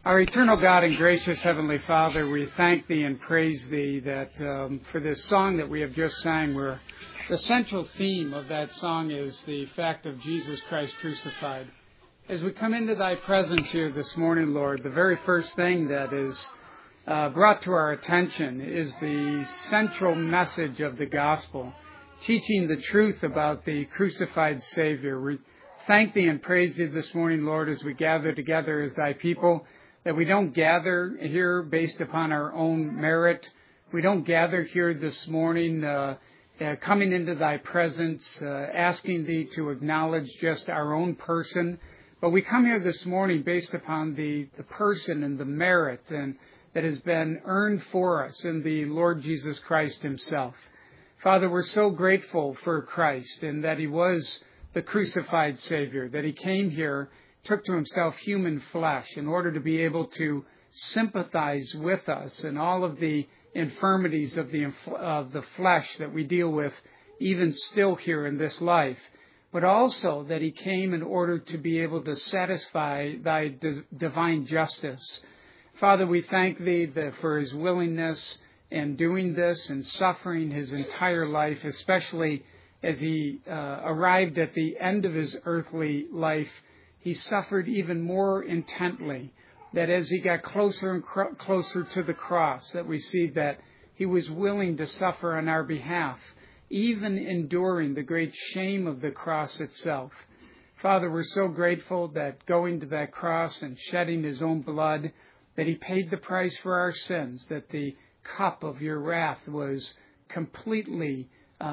Our eternal God and gracious Heavenly Father, we thank Thee and praise Thee that for this song that we have just sang, where the central theme of that song is the fact of Jesus Christ crucified. As we come into Thy presence here this morning, Lord, the very first thing that is brought to our attention is the central message of the gospel, teaching the truth about the crucified Savior. We thank Thee and praise Thee this morning, Lord, as we gather together as Thy people, that we don't gather here based upon our own merit. We don't gather here this morning coming into Thy presence, asking Thee to acknowledge just our own person. But we come here this morning based upon the person and the merit and that has been earned for us in the Lord Jesus Christ Himself. Father, we're so grateful for Christ and that He was the crucified Savior, that He came here, took to Himself human flesh in order to be able to sympathize with us and all of the infirmities of the flesh that we deal with even still here in this life, but also that He came in order to be able to satisfy Thy divine justice. Father, we thank Thee for His willingness in doing this and suffering His entire life, especially as He arrived at the end of His earthly life. He suffered even more intently, that as He got closer and closer to the cross, that we see that He was willing to suffer on our behalf, even enduring the great shame of the cross itself. Father, we're so grateful that going to that cross and shedding His own blood, that He paid the price for our sins, that the cup of Your wrath was completely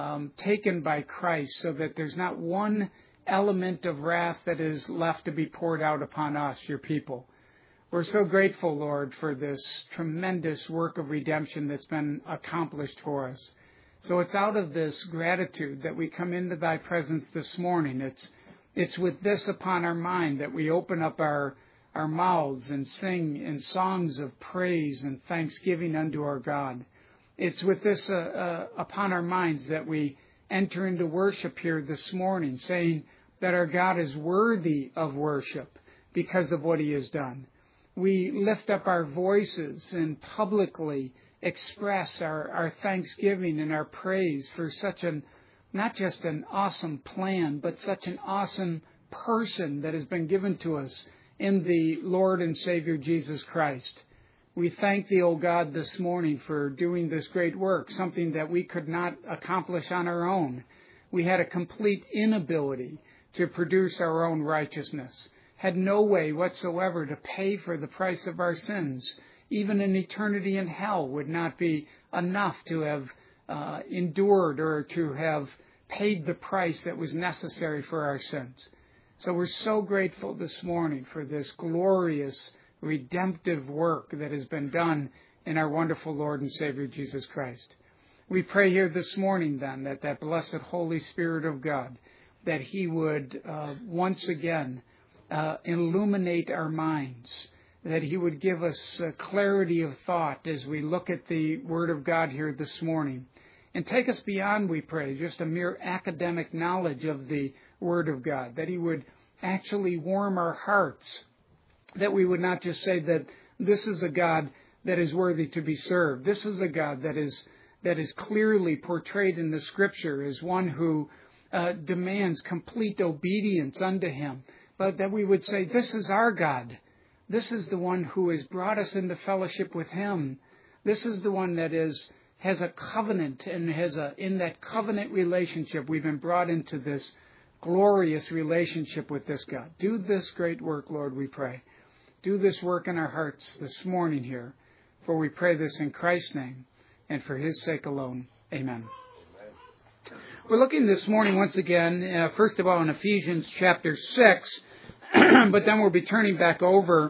taken by Christ, so that there's not one element of wrath that is left to be poured out upon us, Your people. We're so grateful, Lord, for this tremendous work of redemption that's been accomplished for us. So it's out of this gratitude that we come into Thy presence this morning. It's with this upon our mind that we open up our mouths and sing in songs of praise and thanksgiving unto our God. It's with this upon our minds that we enter into worship here this morning, saying that our God is worthy of worship because of what He has done. We lift up our voices and publicly express our thanksgiving and our praise for such not just an awesome plan, but such an awesome person that has been given to us in the Lord and Savior Jesus Christ. We thank Thee, O God, this morning for doing this great work, something that we could not accomplish on our own. We had a complete inability to produce our own righteousness, had no way whatsoever to pay for the price of our sins. Even an eternity in hell would not be enough to have endured or to have paid the price that was necessary for our sins. So we're so grateful this morning for this glorious redemptive work that has been done in our wonderful Lord and Savior Jesus Christ. We pray here this morning then that blessed Holy Spirit of God, that He would once again illuminate our minds, that He would give us clarity of thought as we look at the Word of God here this morning, and take us beyond, we pray, just a mere academic knowledge of the Word of God, that He would actually warm our hearts, that we would not just say that this is a God that is worthy to be served. This is a God that is clearly portrayed in the Scripture as one who demands complete obedience unto Him, but that we would say, this is our God. This is the one who has brought us into fellowship with Him. This is the one that has a covenant, and in that covenant relationship, we've been brought into this glorious relationship with this God. Do this great work, Lord, we pray. Do this work in our hearts this morning here, for we pray this in Christ's name and for His sake alone. Amen. We're looking this morning once again, first of all, in Ephesians chapter 6, but then we'll be turning back over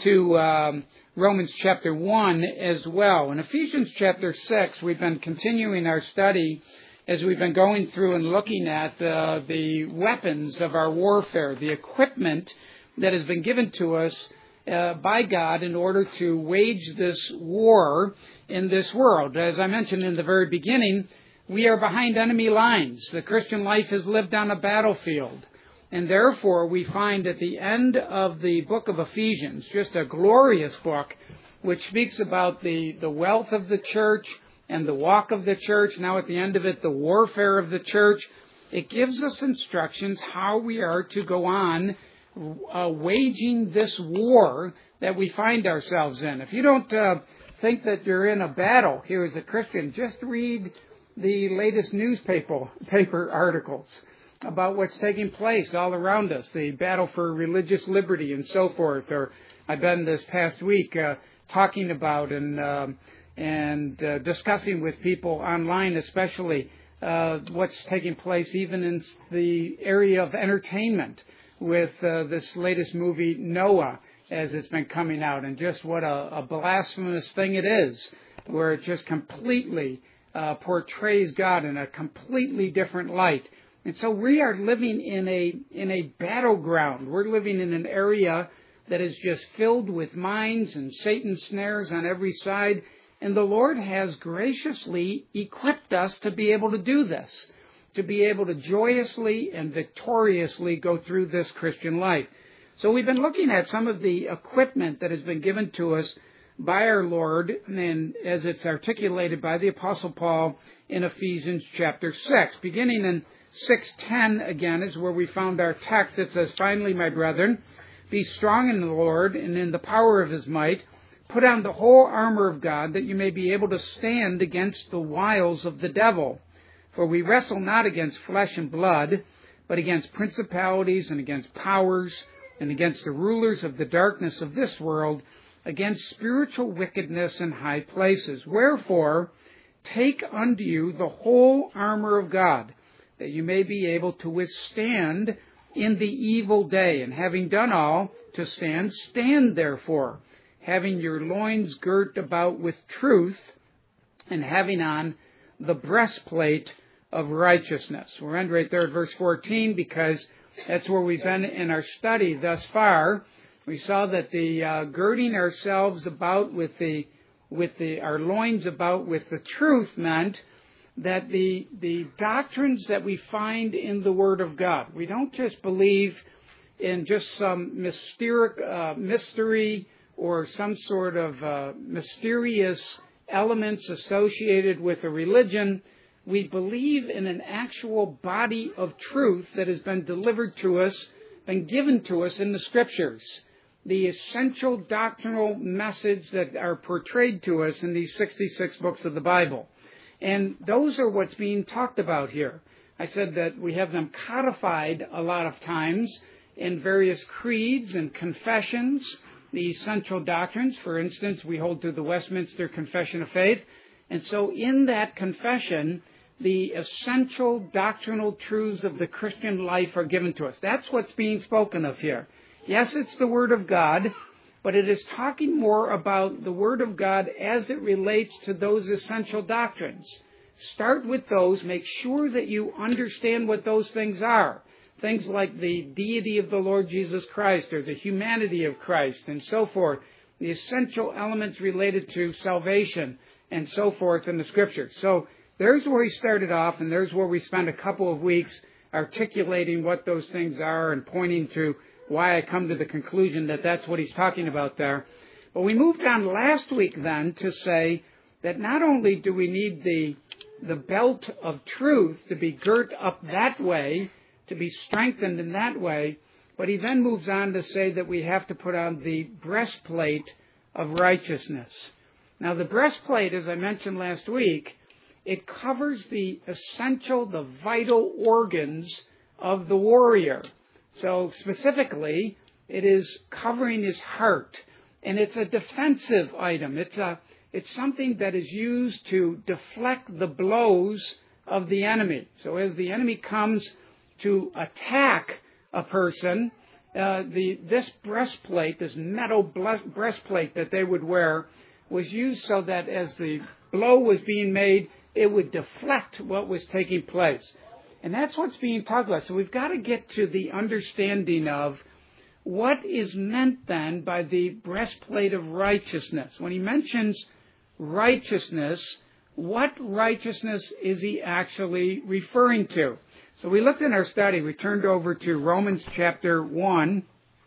to Romans chapter 1 as well. In Ephesians chapter 6, we've been continuing our study as we've been going through and looking at the weapons of our warfare, the equipment that has been given to us by God in order to wage this war in this world. As I mentioned in the very beginning, we are behind enemy lines. The Christian life is lived on a battlefield. And therefore, we find at the end of the book of Ephesians, just a glorious book, which speaks about the wealth of the church and the walk of the church. Now at the end of it, the warfare of the church. It gives us instructions how we are to go on waging this war that we find ourselves in. If you don't think that you're in a battle here as a Christian, just read the latest newspaper articles about what's taking place all around us, the battle for religious liberty and so forth. Or I've been this past week talking about and discussing with people online especially what's taking place even in the area of entertainment with this latest movie, Noah, as it's been coming out, and just what a blasphemous thing it is, where it just completely portrays God in a completely different light. And so we are living in a battleground. We're living in an area that is just filled with mines and Satan's snares on every side. And the Lord has graciously equipped us to be able to do this, to be able to joyously and victoriously go through this Christian life. So we've been looking at some of the equipment that has been given to us by our Lord, and as it's articulated by the Apostle Paul in Ephesians chapter 6. Beginning in 6:10 again is where we found our text. It says, "Finally, my brethren, be strong in the Lord and in the power of His might. Put on the whole armor of God, that you may be able to stand against the wiles of the devil. For we wrestle not against flesh and blood, but against principalities and against powers and against the rulers of the darkness of this world, against spiritual wickedness in high places. Wherefore, take unto you the whole armor of God, that you may be able to withstand in the evil day. And having done all to stand, stand therefore, having your loins girt about with truth, and having on the breastplate of righteousness." We'll end right there at verse 14, because that's where we've been in our study thus far. We saw that the girding ourselves about with our loins about with the truth meant that the doctrines that we find in the Word of God, we don't just believe in just some mystery or some sort of mysterious elements associated with a religion. We believe in an actual body of truth that has been delivered to us, been given to us in the Scriptures. The essential doctrinal message that are portrayed to us in these 66 books of the Bible. And those are what's being talked about here. I said that we have them codified a lot of times in various creeds and confessions, the essential doctrines. For instance, we hold to the Westminster Confession of Faith. And so in that confession, the essential doctrinal truths of the Christian life are given to us. That's what's being spoken of here. Yes, it's the Word of God, but it is talking more about the Word of God as it relates to those essential doctrines. Start with those. Make sure that you understand what those things are. Things like the deity of the Lord Jesus Christ, or the humanity of Christ, and so forth. The essential elements related to salvation, and so forth in the Scriptures. So there's where he started off, and there's where we spent a couple of weeks articulating what those things are and pointing to why I come to the conclusion that that's what he's talking about there. But we moved on last week then to say that not only do we need the belt of truth to be girt up that way, to be strengthened in that way, but he then moves on to say that we have to put on the breastplate of righteousness. Now the breastplate, as I mentioned last week, it covers the essential, the vital organs of the warrior. So specifically, it is covering his heart, and it's a defensive item. It's something that is used to deflect the blows of the enemy. So as the enemy comes to attack a person, this breastplate, this metal breastplate that they would wear, was used so that as the blow was being made, it would deflect what was taking place. And that's what's being talked about. So we've got to get to the understanding of what is meant then by the breastplate of righteousness. When he mentions righteousness, what righteousness is he actually referring to? So we looked in our study, we turned over to Romans chapter 1.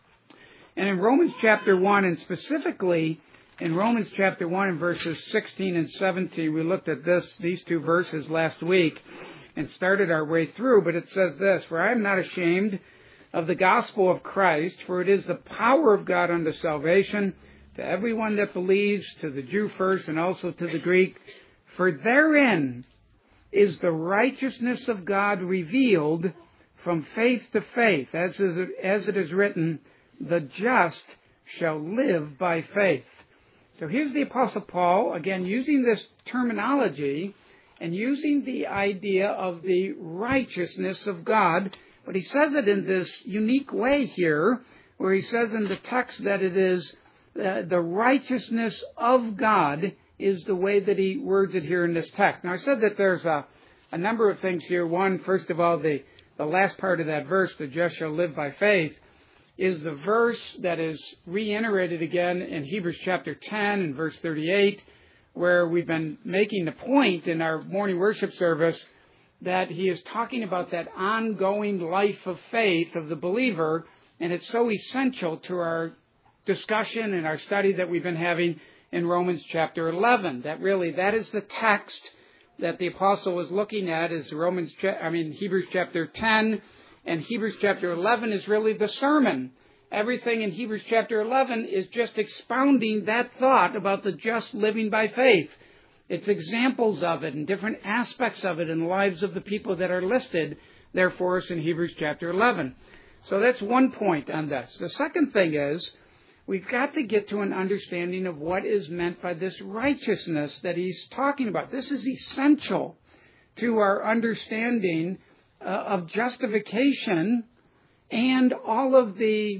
And in Romans chapter 1, and specifically in Romans chapter 1 and verses 16 and 17, we looked at these two verses last week and started our way through. But it says this, "For I am not ashamed of the gospel of Christ, for it is the power of God unto salvation to everyone that believes, to the Jew first and also to the Greek. For therein is the righteousness of God revealed from faith to faith, as it is written, the just shall live by faith." So here's the Apostle Paul, again, using this terminology and using the idea of the righteousness of God. But he says it in this unique way here, where he says in the text that it is the righteousness of God is the way that he words it here in this text. Now, I said that there's a number of things here. One, first of all, the last part of that verse, the just shall live by faith, is the verse that is reiterated again in Hebrews chapter 10 and verse 38, where we've been making the point in our morning worship service that he is talking about that ongoing life of faith of the believer, and it's so essential to our discussion and our study that we've been having in Romans chapter 11. That is the text that the apostle was looking at, is Hebrews chapter 10, and Hebrews chapter 11 is really the sermon. Everything in Hebrews chapter 11 is just expounding that thought about the just living by faith. It's examples of it and different aspects of it in the lives of the people that are listed there for us in Hebrews chapter 11. So that's one point on this. The second thing is, we've got to get to an understanding of what is meant by this righteousness that he's talking about. This is essential to our understanding of justification and all of the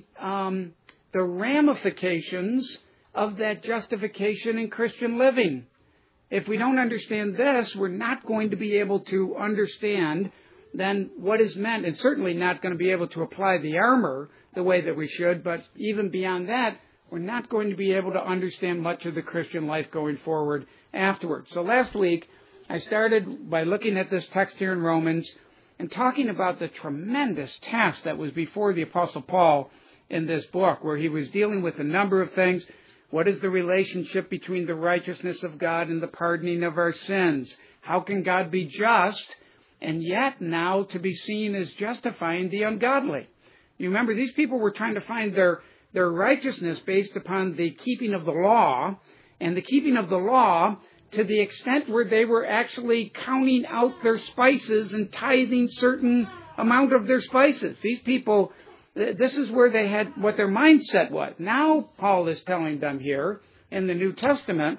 ramifications of that justification in Christian living. If we don't understand this, we're not going to be able to understand then what is meant, and certainly not going to be able to apply the armor the way that we should, but even beyond that, we're not going to be able to understand much of the Christian life going forward afterwards. So last week, I started by looking at this text here in Romans and talking about the tremendous task that was before the Apostle Paul in this book, where he was dealing with a number of things. What is the relationship between the righteousness of God and the pardoning of our sins? How can God be just and yet now to be seen as justifying the ungodly? You remember, these people were trying to find their righteousness based upon the keeping of the law, and the keeping of the law to the extent where they were actually counting out their spices and tithing certain amount of their spices. These people, this is where they had what their mindset was. Now Paul is telling them here in the New Testament,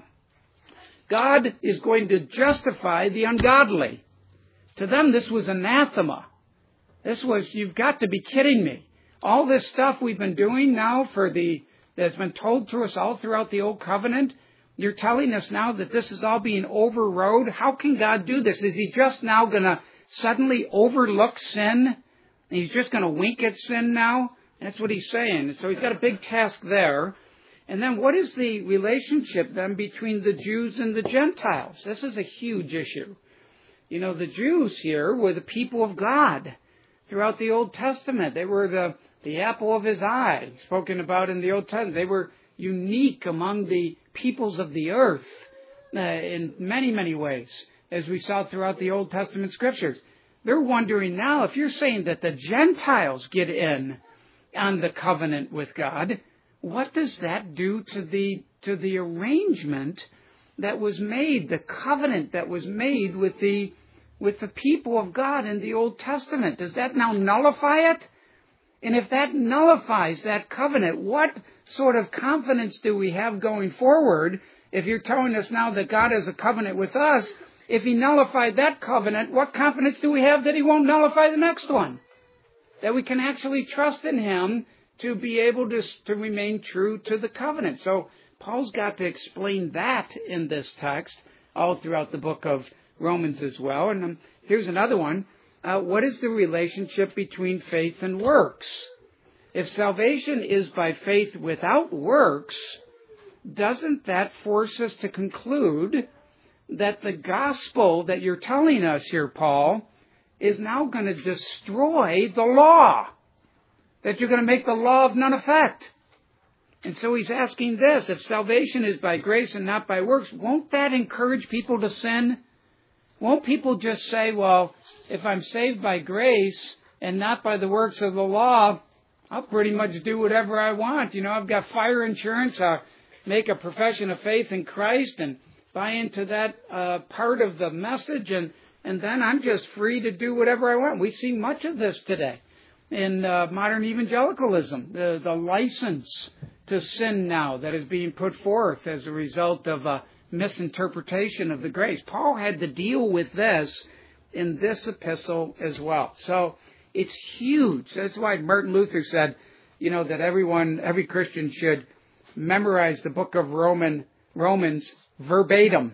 God is going to justify the ungodly. To them, this was anathema. This was, you've got to be kidding me. All this stuff we've been doing now that's been told to us all throughout the Old Covenant, you're telling us now that this is all being overrode? How can God do this? Is he just now going to suddenly overlook sin? He's just going to wink at sin now? That's what he's saying. So he's got a big task there. And then what is the relationship then between the Jews and the Gentiles? This is a huge issue. You know, the Jews here were the people of God throughout the Old Testament. They were the apple of his eye, spoken about in the Old Testament. They were unique among the peoples of the earth in many, many ways, as we saw throughout the Old Testament scriptures. They're wondering now, if you're saying that the Gentiles get in on the covenant with God, what does that do to the arrangement that was made, the covenant that was made with the people of God in the Old Testament? Does that now nullify it? And if that nullifies that covenant, what sort of confidence do we have going forward if you're telling us now that God has a covenant with us? If he nullified that covenant, what confidence do we have that he won't nullify the next one? That we can actually trust in him to be able to remain true to the covenant. So Paul's got to explain that in this text all throughout the book of Romans as well. And here's another one. What is the relationship between faith and works? If salvation is by faith without works, doesn't that force us to conclude that the gospel that you're telling us here, Paul, is now going to destroy the law. That you're going to make the law of none effect. And so he's asking this, if salvation is by grace and not by works, won't that encourage people to sin? Won't people just say, well, if I'm saved by grace and not by the works of the law, I'll pretty much do whatever I want. I've got fire insurance. I'll make a profession of faith in Christ and buy into that part of the message, and then I'm just free to do whatever I want. We see much of this today in modern evangelicalism, the license to sin now that is being put forth as a result of a misinterpretation of the grace. Paul had to deal with this in this epistle as well. So it's huge. That's why Martin Luther said, that every Christian should memorize the book of Romans verbatim.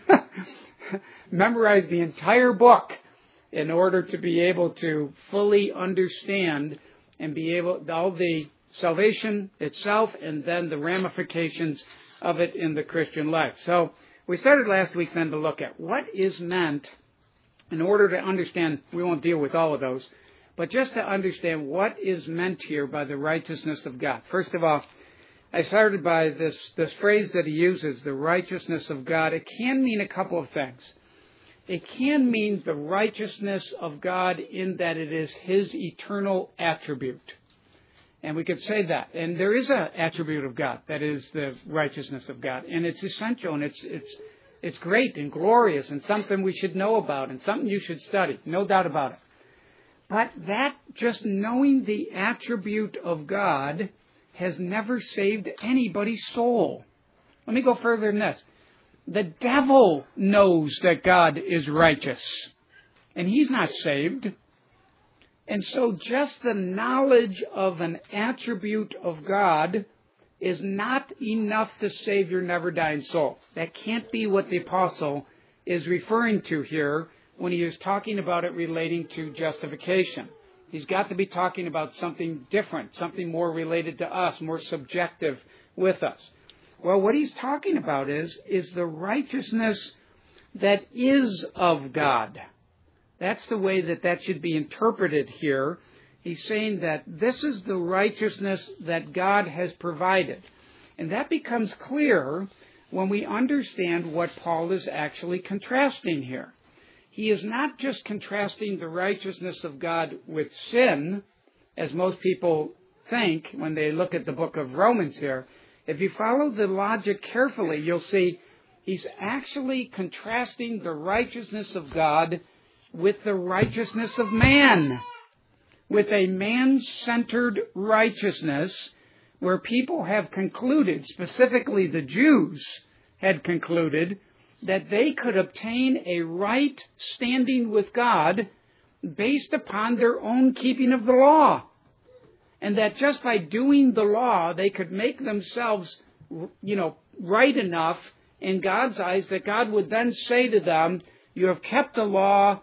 Memorize the entire book in order to be able to fully understand and be able all the salvation itself and then the ramifications of it in the Christian life. So we started last week then to look at what is meant in order to understand. We won't deal with all of those, but just to understand what is meant here by the righteousness of God. First of all, I started by this phrase that he uses, the righteousness of God. It can mean a couple of things. It can mean the righteousness of God in that it is His eternal attribute. And we could say that. And there is an attribute of God that is the righteousness of God. And it's essential and it's great and glorious and something we should know about and something you should study. No doubt about it. But that, just knowing the attribute of God, has never saved anybody's soul. Let me go further than this. The devil knows that God is righteous, and he's not saved. And so just the knowledge of an attribute of God is not enough to save your never-dying soul. That can't be what the apostle is referring to here when he is talking about it relating to justification. He's got to be talking about something different, something more related to us, more subjective with us. Well, what he's talking about is the righteousness that is of God. That's the way that should be interpreted here. He's saying that this is the righteousness that God has provided. And that becomes clear when we understand what Paul is actually contrasting here. He is not just contrasting the righteousness of God with sin, as most people think when they look at the book of Romans here. If you follow the logic carefully, you'll see he's actually contrasting the righteousness of God with the righteousness of man, with a man-centered righteousness where people have concluded, specifically the Jews had concluded, that they could obtain a right standing with God based upon their own keeping of the law. And that just by doing the law, they could make themselves, right enough in God's eyes that God would then say to them, you have kept the law,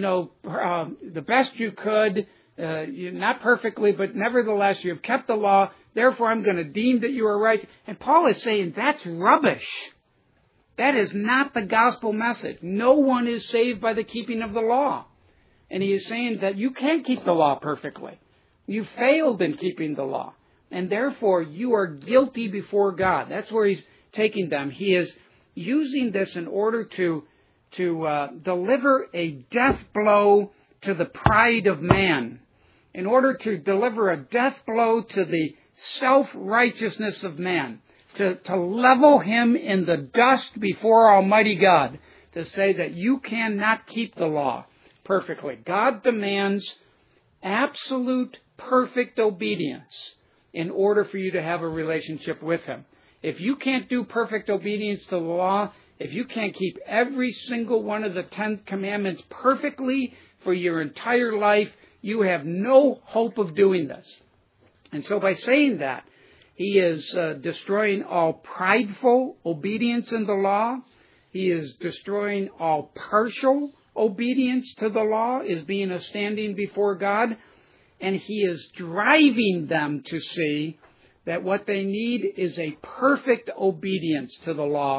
the best you could, not perfectly, but nevertheless you have kept the law, therefore I'm going to deem that you are right. And Paul is saying that's rubbish. That is not the gospel message. No one is saved by the keeping of the law. And he is saying that you can't keep the law perfectly. You failed in keeping the law. And therefore, you are guilty before God. That's where he's taking them. He is using this in order to deliver a death blow to the pride of man. In order to deliver a death blow to the self-righteousness of man. To level him in the dust before Almighty God. To say that you cannot keep the law perfectly. God demands absolute, perfect obedience in order for you to have a relationship with Him. If you can't do perfect obedience to the law, if you can't keep every single one of the 10 commandments perfectly for your entire life, you have no hope of doing this. And so by saying that, he is destroying all prideful obedience in the law. He is destroying all partial obedience to the law, is being a standing before God. And he is driving them to see that what they need is a perfect obedience to the law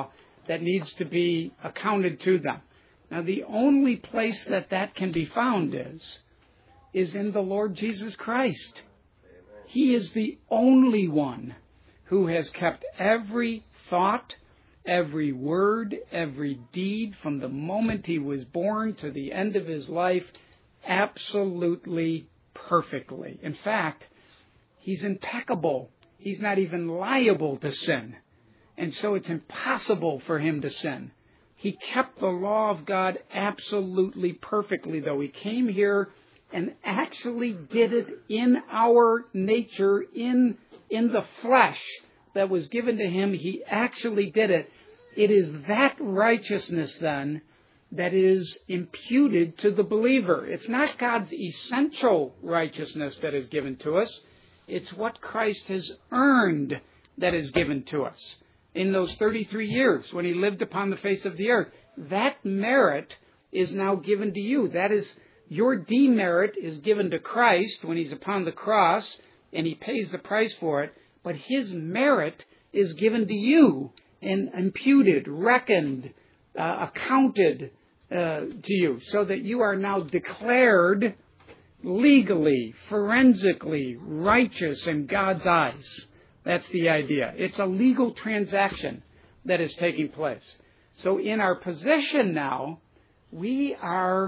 that needs to be accounted to them. Now, the only place that can be found is in the Lord Jesus Christ. He is the only one who has kept every thought, every word, every deed from the moment he was born to the end of his life absolutely perfectly. In fact, he's impeccable. He's not even liable to sin. And so it's impossible for him to sin. He kept the law of God absolutely perfectly, though. He came here and actually did it in our nature, in the flesh that was given to him. He actually did it. It is that righteousness, then, that is imputed to the believer. It's not God's essential righteousness that is given to us. It's what Christ has earned that is given to us in those 33 years when he lived upon the face of the earth. That merit is now given to you. That is, your demerit is given to Christ when he's upon the cross and he pays the price for it. But his merit is given to you and imputed, reckoned, accounted to you, so that you are now declared legally, forensically righteous in God's eyes. That's the idea. It's a legal transaction that is taking place. So in our position now, we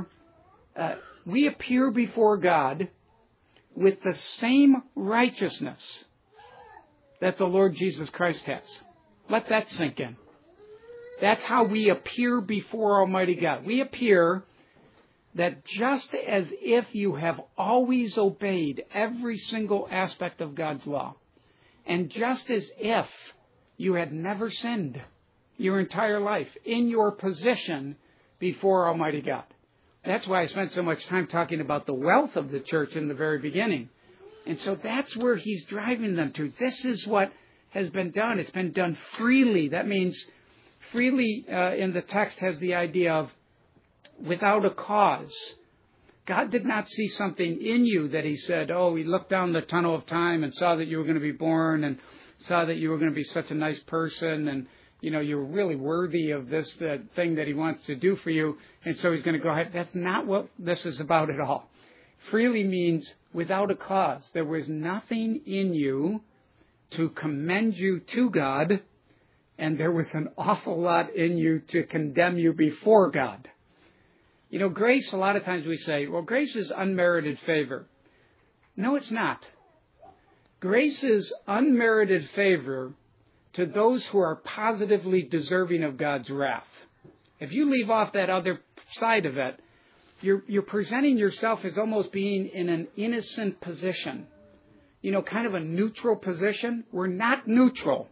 appear before God with the same righteousness that the Lord Jesus Christ has. Let that sink in. That's how we appear before Almighty God. We appear that just as if you have always obeyed every single aspect of God's law, and just as if you had never sinned your entire life in your position before Almighty God. That's why I spent so much time talking about the wealth of the church in the very beginning. And so that's where he's driving them to. This is what has been done. It's been done freely. That means freely in the text has the idea of without a cause. God did not see something in you that he said, oh, he looked down the tunnel of time and saw that you were going to be born and saw that you were going to be such a nice person and, you know, you're really worthy of this thing that he wants to do for you. And so he's going to go ahead. That's not what this is about at all. Freely means without a cause. There was nothing in you to commend you to God, and there was an awful lot in you to condemn you before God. You know, grace, a lot of times we say, well, grace is unmerited favor. No, it's not. Grace is unmerited favor to those who are positively deserving of God's wrath. If you leave off that other side of it, you're presenting yourself as almost being in an innocent position. You know, kind of a neutral position. We're not neutral.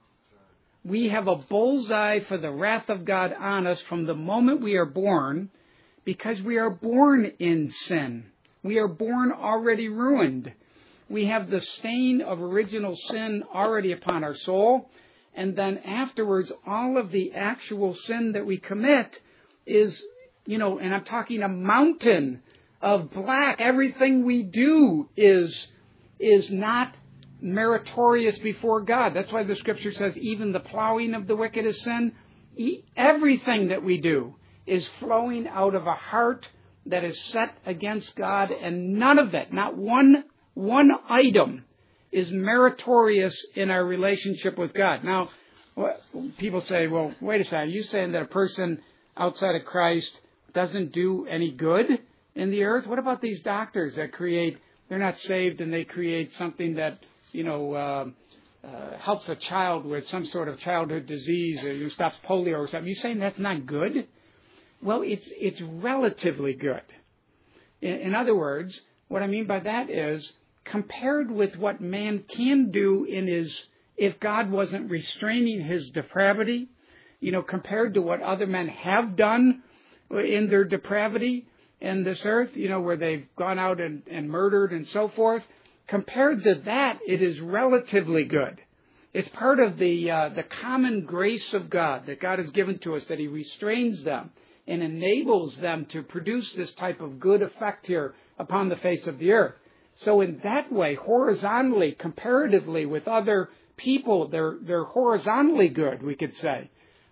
We have a bullseye for the wrath of God on us from the moment we are born, because we are born in sin. We are born already ruined. We have the stain of original sin already upon our soul. And then afterwards, all of the actual sin that we commit is, you know, and I'm talking a mountain of black. Everything we do is not meritorious before God. That's why the Scripture says even the plowing of the wicked is sin. Everything that we do is flowing out of a heart that is set against God, and none of it, not one item, is meritorious in our relationship with God. Now, people say, well, wait a second, are you saying that a person outside of Christ doesn't do any good in the earth? What about these doctors that they're not saved and they create something that, you know, helps a child with some sort of childhood disease or stops polio or something? You saying that's not good? Well, it's relatively good. In other words, what I mean by that is, compared with what man can do if God wasn't restraining his depravity, you know, compared to what other men have done in their depravity in this earth, you know, where they've gone out and murdered and so forth, compared to that, it is relatively good. It's part of the common grace of God that God has given to us, that he restrains them and enables them to produce this type of good effect here upon the face of the earth. So in that way, horizontally, comparatively with other people, they're horizontally good, we could say.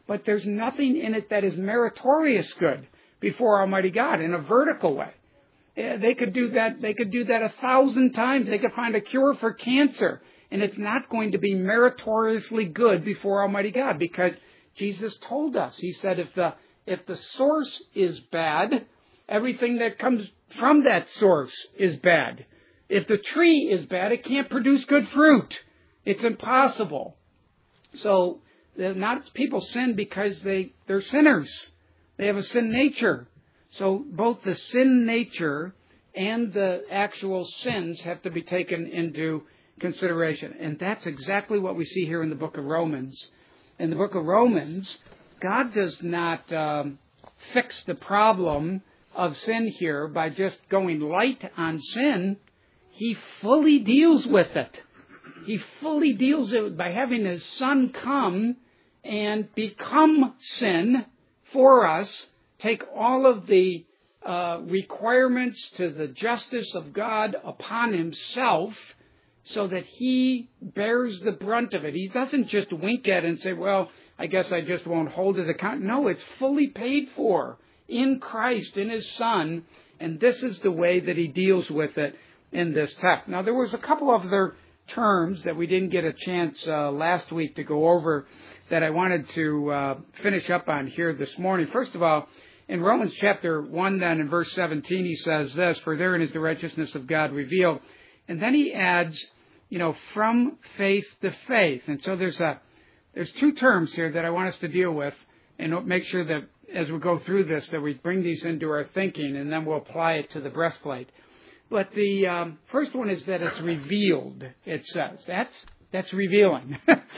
but there's nothing in it that is meritorious good before Almighty God in a vertical way. They could do that. They could do that 1,000 times. They could find a cure for cancer, and it's not going to be meritoriously good before Almighty God, because Jesus told us. He said, if the source is bad, everything that comes from that source is bad. If the tree is bad, it can't produce good fruit. It's impossible. So not people sin because they're sinners. They have a sin nature. So both the sin nature and the actual sins have to be taken into consideration. And that's exactly what we see here in the book of Romans. In the book of Romans, God does not fix the problem of sin here by just going light on sin. He fully deals with it. He fully deals with it by having His Son come and become sin for us, take all of the requirements to the justice of God upon Himself so that He bears the brunt of it. He doesn't just wink at it and say, well, I guess I just won't hold it account. No, it's fully paid for in Christ, in His Son, and this is the way that He deals with it in this text. Now, there was a couple of other terms that we didn't get a chance last week to go over that I wanted to finish up on here this morning. First of all, in Romans chapter 1 then in verse 17, he says this, for therein is the righteousness of God revealed. And then he adds, from faith to faith. And so there's two terms here that I want us to deal with and make sure that as we go through this that we bring these into our thinking and then we'll apply it to the breastplate. But the first one is that it's revealed, it says. That's revealing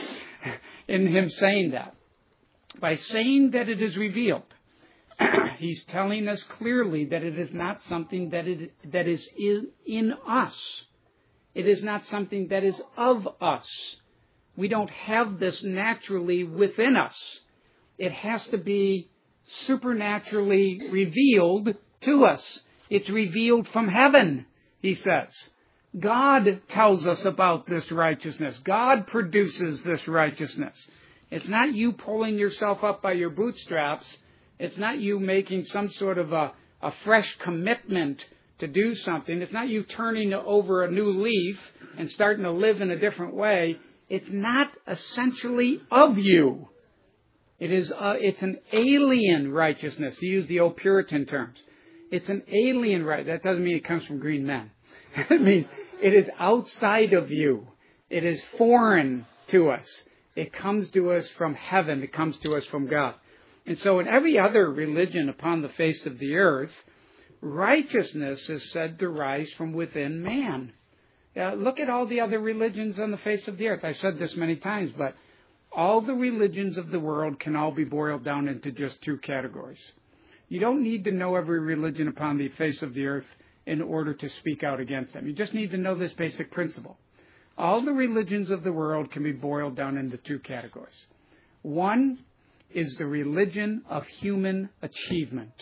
in him saying that. By saying that it is revealed, he's telling us clearly that it is not something that is in us. It is not something that is of us. We don't have this naturally within us. It has to be supernaturally revealed to us. It's revealed from heaven, he says. God tells us about this righteousness. God produces this righteousness. It's not you pulling yourself up by your bootstraps. It's not you making some sort of a fresh commitment to do something. It's not you turning over a new leaf and starting to live in a different way. It's not essentially of you. It's an alien righteousness, to use the old Puritan terms. It's an alien right. That doesn't mean it comes from green men. It means it is outside of you. It is foreign to us. It comes to us from heaven. It comes to us from God. And so in every other religion upon the face of the earth, righteousness is said to rise from within man. Look at all the other religions on the face of the earth. I've said this many times, but all the religions of the world can all be boiled down into just two categories. You don't need to know every religion upon the face of the earth in order to speak out against them. You just need to know this basic principle. All the religions of the world can be boiled down into two categories. One is the religion of human achievement.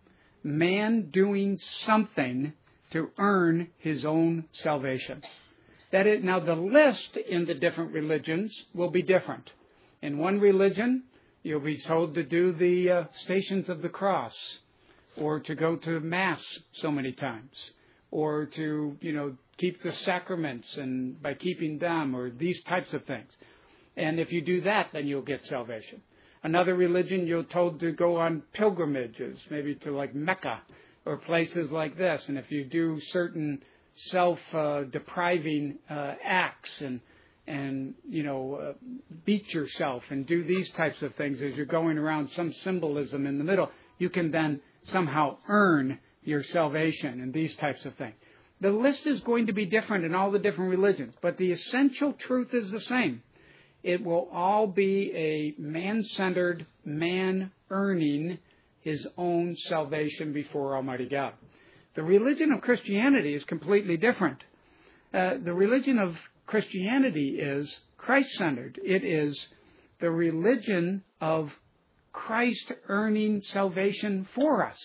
Man doing something to earn his own salvation. Now, the list in the different religions will be different. In one religion, you'll be told to do the Stations of the Cross, or to go to Mass so many times, or to, keep the sacraments and by keeping them, or these types of things. And if you do that, then you'll get salvation. Another religion, you're told to go on pilgrimages, maybe to like Mecca or places like this. And if you do certain self-depriving acts and beat yourself and do these types of things as you're going around, some symbolism in the middle, you can then somehow earn your salvation and these types of things. The list is going to be different in all the different religions, but the essential truth is the same. It will all be a man-centered, man earning his own salvation before Almighty God. The religion of Christianity is completely different. The religion of Christianity is Christ-centered. It is the religion of Christ earning salvation for us.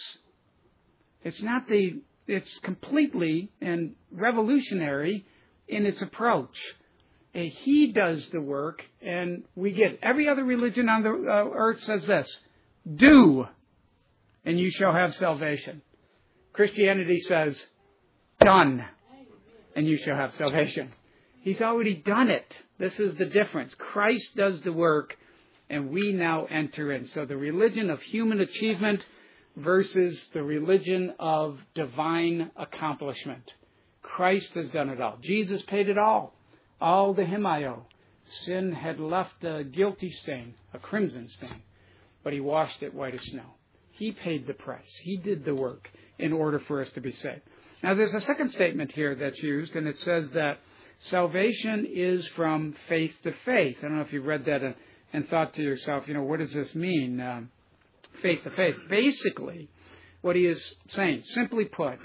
It's completely and revolutionary in its approach. He does the work, and we get every other religion on the earth says this: do, and you shall have salvation. Christianity says, done, and you shall have salvation. He's already done it. This is the difference. Christ does the work, and we now enter in. So the religion of human achievement versus the religion of divine accomplishment. Christ has done it all. Jesus paid it all. All to him I owe. Sin had left a guilty stain, a crimson stain, but he washed it white as snow. He paid the price. He did the work in order for us to be saved. Now there's a second statement here that's used, and it says that salvation is from faith to faith. I don't know if you've read that and thought to yourself, what does this mean, faith to faith? Basically, what he is saying, simply put,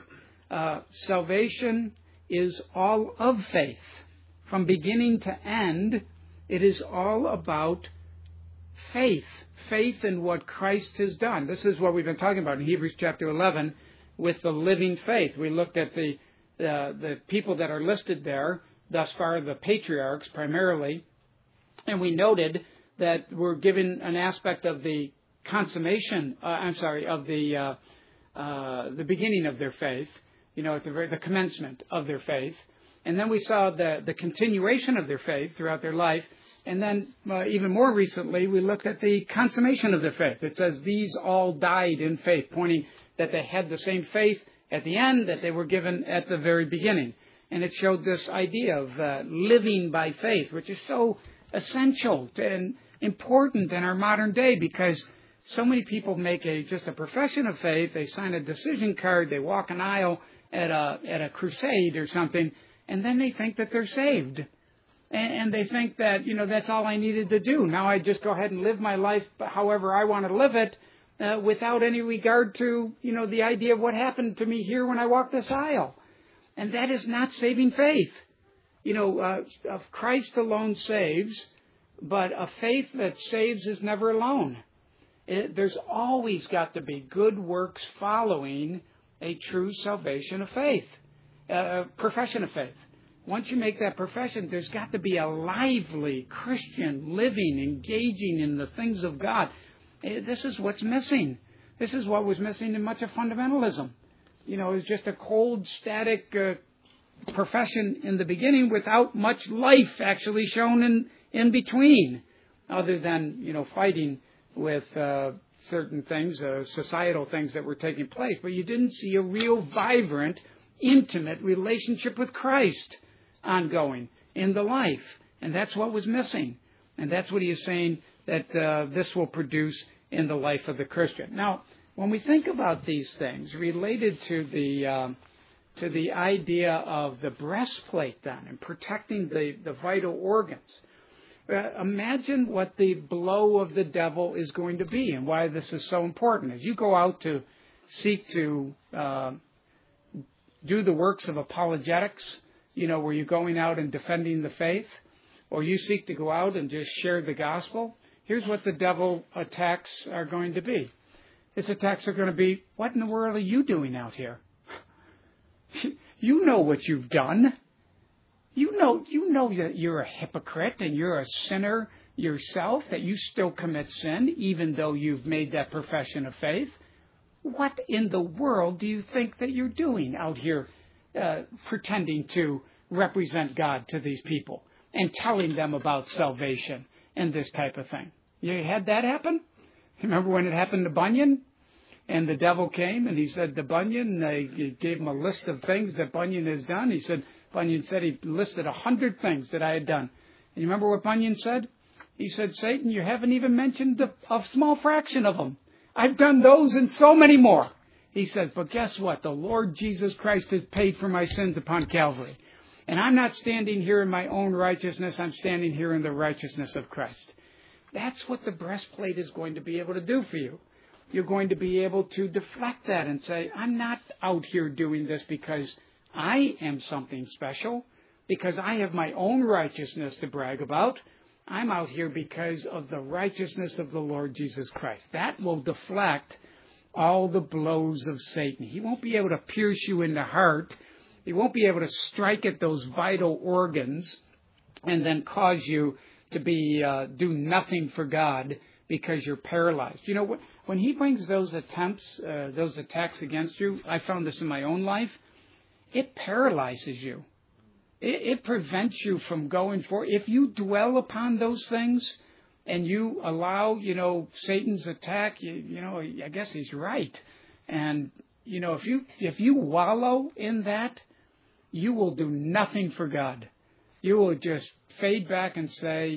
salvation is all of faith. From beginning to end, it is all about faith. Faith in what Christ has done. This is what we've been talking about in Hebrews chapter 11 with the living faith. We looked at the people that are listed there, thus far the patriarchs primarily, and we noted that we're given an aspect of the consummation, of the beginning of their faith, at the commencement of their faith. And then we saw the continuation of their faith throughout their life. And then even more recently, we looked at the consummation of their faith. It says these all died in faith, pointing that they had the same faith at the end that they were given at the very beginning. And it showed this idea of living by faith, which is so essential and important in our modern day, because so many people make just a profession of faith. They sign a decision card, they walk an aisle at a crusade or something, and then they think that they're saved. And they think that, that's all I needed to do. Now I just go ahead and live my life however I want to live it, without any regard to, the idea of what happened to me here when I walked this aisle. And that is not saving faith. Christ alone saves, but a faith that saves is never alone. There's always got to be good works following a true salvation of faith, profession of faith. Once you make that profession, there's got to be a lively Christian living, engaging in the things of God. This is what's missing. This is what was missing in much of fundamentalism. It was just a cold, static profession in the beginning without much life actually shown in between, other than, fighting with certain things, societal things that were taking place. But you didn't see a real vibrant, intimate relationship with Christ ongoing in the life. And that's what was missing. And that's what he is saying that this will produce in the life of the Christian. Now, when we think about these things related to the idea of the breastplate then and protecting the vital organs, imagine what the blow of the devil is going to be and why this is so important. As you go out to seek to do the works of apologetics, where you're going out and defending the faith, or you seek to go out and just share the gospel, here's what the devil attacks are going to be. His attacks are going to be, what in the world are you doing out here? You know what you've done. You know that you're a hypocrite and you're a sinner yourself, that you still commit sin, even though you've made that profession of faith. What in the world do you think that you're doing out here pretending to represent God to these people and telling them about salvation and this type of thing? You had that happen? Remember when it happened to Bunyan? And the devil came and he said to Bunyan, he gave him a list of things that Bunyan has done. Bunyan said he listed 100 things that I had done. And you remember what Bunyan said? He said, Satan, you haven't even mentioned a small fraction of them. I've done those and so many more. He says, but guess what? The Lord Jesus Christ has paid for my sins upon Calvary. And I'm not standing here in my own righteousness. I'm standing here in the righteousness of Christ. That's what the breastplate is going to be able to do for you. You're going to be able to deflect that and say, I'm not out here doing this because I am something special, because I have my own righteousness to brag about. I'm out here because of the righteousness of the Lord Jesus Christ. That will deflect all the blows of Satan. He won't be able to pierce you in the heart. He won't be able to strike at those vital organs and then cause you to do nothing for God because you're paralyzed. You know, when he brings those attacks against you, I found this in my own life, it paralyzes you. It prevents you from going forward. If you dwell upon those things and you allow, Satan's attack, I guess he's right. And, if you wallow in that, you will do nothing for God. You will just fade back and say,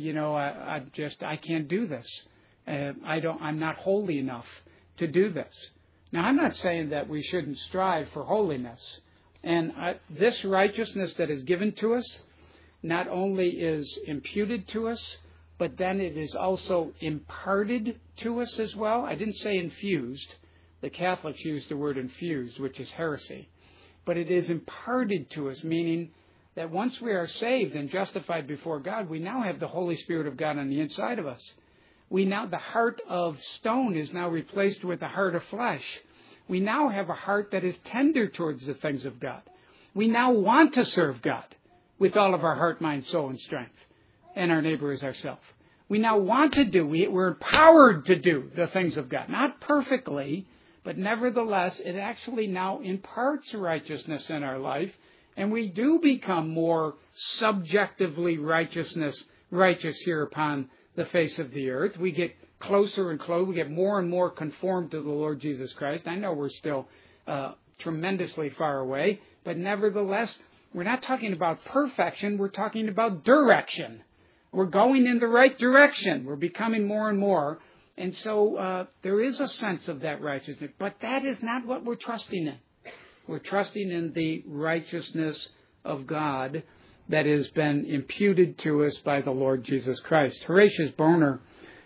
I can't do this. I'm not holy enough to do this. Now, I'm not saying that we shouldn't strive for holiness. And this righteousness that is given to us not only is imputed to us, but then it is also imparted to us as well. I didn't say infused. The Catholics use the word infused, which is heresy. But it is imparted to us, meaning that once we are saved and justified before God, we now have the Holy Spirit of God on the inside of us. The heart of stone is now replaced with a heart of flesh. We now have a heart that is tender towards the things of God. We now want to serve God with all of our heart, mind, soul, and strength, and our neighbor as ourselves. We now want to do, we're empowered to do the things of God. Not perfectly, but nevertheless, it actually now imparts righteousness in our life, and we do become more subjectively righteous here upon the face of the earth. We get closer and closer. We get more and more conformed to the Lord Jesus Christ. I know we're still tremendously far away, but nevertheless, we're not talking about perfection. We're talking about direction. We're going in the right direction. We're becoming more and more. And so there is a sense of that righteousness. But that is not what we're trusting in. We're trusting in the righteousness of God that has been imputed to us by the Lord Jesus Christ. Horatius Bonner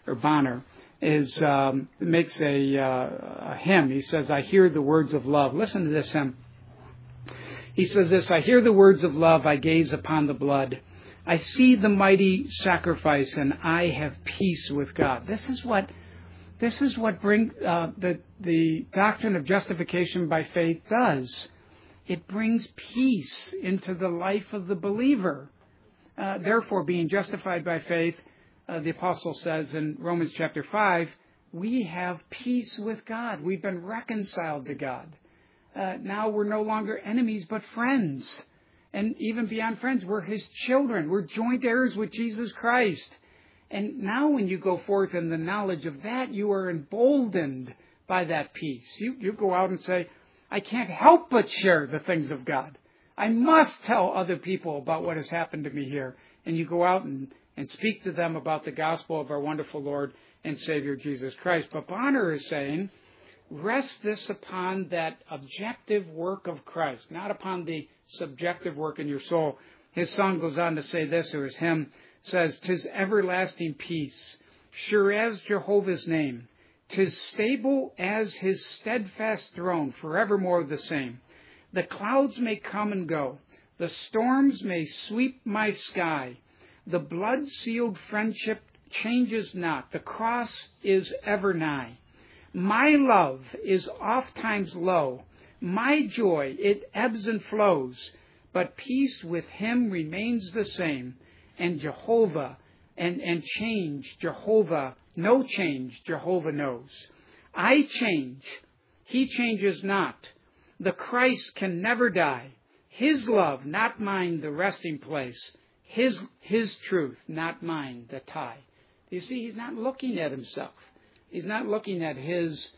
makes a hymn. He says, I hear the words of love. Listen to this hymn. He says this, I hear the words of love, I gaze upon the blood. I see the mighty sacrifice, and I have peace with God. This is what brings the doctrine of justification by faith does. It brings peace into the life of the believer. Therefore, being justified by faith, the apostle says in Romans chapter 5, we have peace with God. We've been reconciled to God. Now we're no longer enemies, but friends. And even beyond friends, we're His children. We're joint heirs with Jesus Christ. And now when you go forth in the knowledge of that, you are emboldened by that peace. You go out and say, I can't help but share the things of God. I must tell other people about what has happened to me here. And you go out and speak to them about the gospel of our wonderful Lord and Savior Jesus Christ. But Bonner is saying, rest this upon that objective work of Christ, not upon the subjective work in your soul. His song goes on to say this, or his hymn says, 'Tis everlasting peace, sure as Jehovah's name. 'Tis stable as His steadfast throne, forevermore the same. The clouds may come and go, the storms may sweep my sky. The blood-sealed friendship changes not, the cross is ever nigh. My love is oft times low, my joy, it ebbs and flows, but peace with Him remains the same. And Jehovah, and change, Jehovah, no change, Jehovah knows. I change, He changes not. The Christ can never die. His love, not mine, the resting place. His truth, not mine, the tie. You see, He's not looking at Himself. He's not looking at His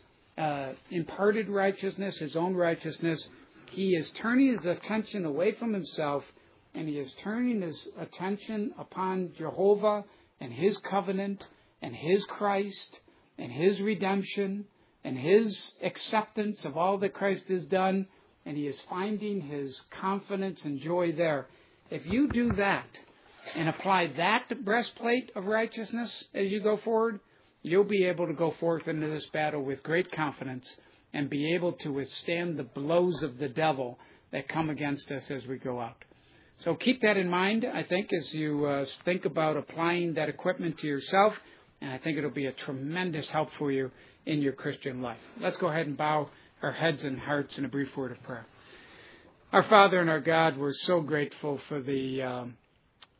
imparted righteousness, His own righteousness. He is turning His attention away from Himself, and He is turning His attention upon Jehovah and His covenant and His Christ and His redemption and His acceptance of all that Christ has done, and he is finding his confidence and joy there. If you do that and apply that breastplate of righteousness as you go forward, you'll be able to go forth into this battle with great confidence and be able to withstand the blows of the devil that come against us as we go out. So keep that in mind, I think, as you think about applying that equipment to yourself, and I think it'll be a tremendous help for you in your Christian life. Let's go ahead and bow our heads and hearts in a brief word of prayer. Our Father and our God, we're so grateful for the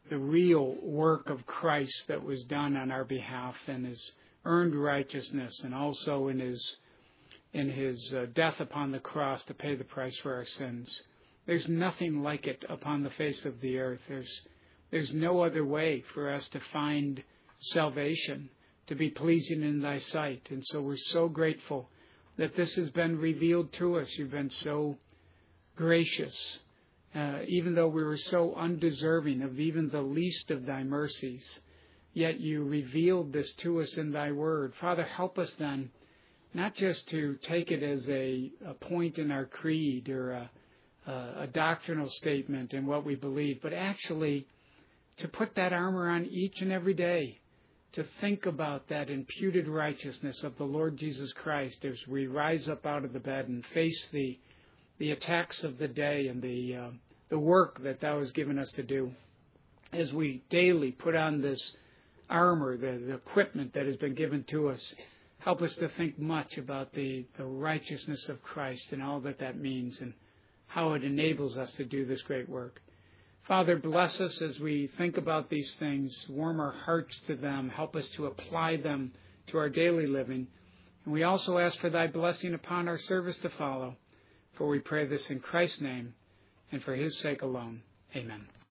the real work of Christ that was done on our behalf and his earned righteousness, and also in his death upon the cross to pay the price for our sins. There's nothing like it upon the face of the earth. There's no other way for us to find salvation, to be pleasing in thy sight. And so we're so grateful that this has been revealed to us. You've been so gracious, even though we were so undeserving of even the least of thy mercies, yet you revealed this to us in thy word. Father, help us then not just to take it as a point in our creed or a doctrinal statement in what we believe, but actually to put that armor on each and every day, to think about that imputed righteousness of the Lord Jesus Christ as we rise up out of the bed and face the attacks of the day and the work that thou hast given us to do. As we daily put on this armor, the equipment that has been given to us, help us to think much about the righteousness of Christ and all that means and how it enables us to do this great work. Father, bless us as we think about these things. Warm our hearts to them. Help us to apply them to our daily living. And we also ask for thy blessing upon our service to follow. For we pray this in Christ's name and for his sake alone. Amen.